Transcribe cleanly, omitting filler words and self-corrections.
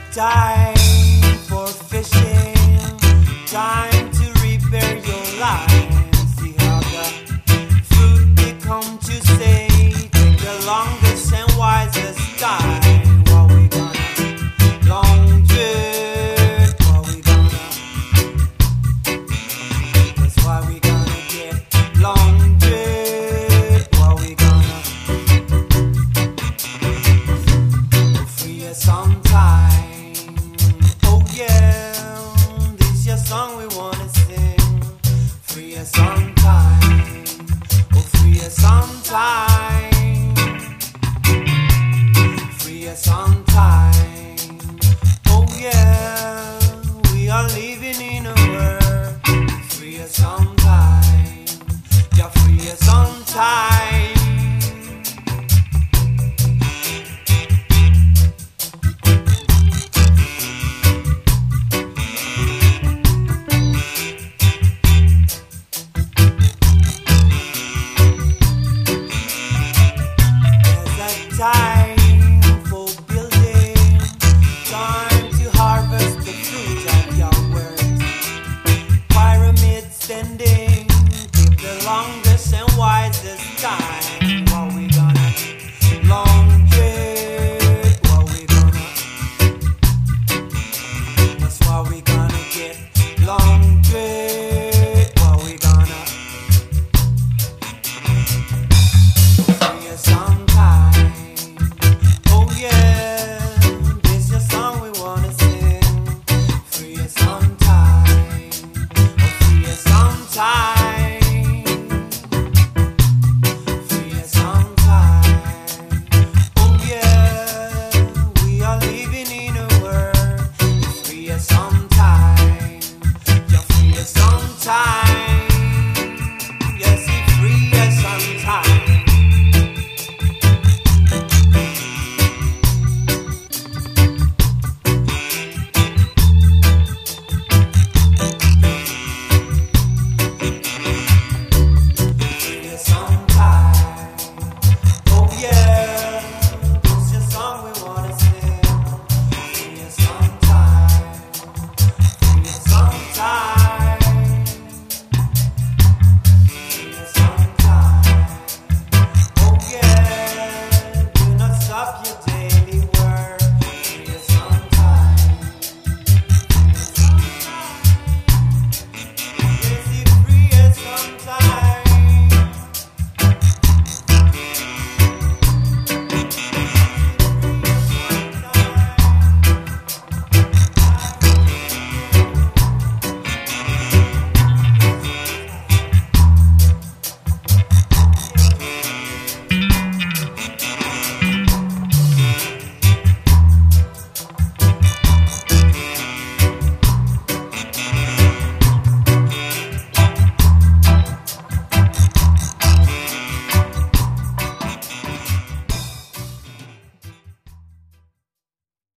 Time for fishing, time to repair your life. See how the fruit they come to say, take the longest and wisest time. What we gonna long dread? What we gonna? That's why we gonna get long dread. What we gonna? Free us sometime. Oh yeah, this your song we wanna sing. Free us sometime. Oh, free us sometime. Free us sometime.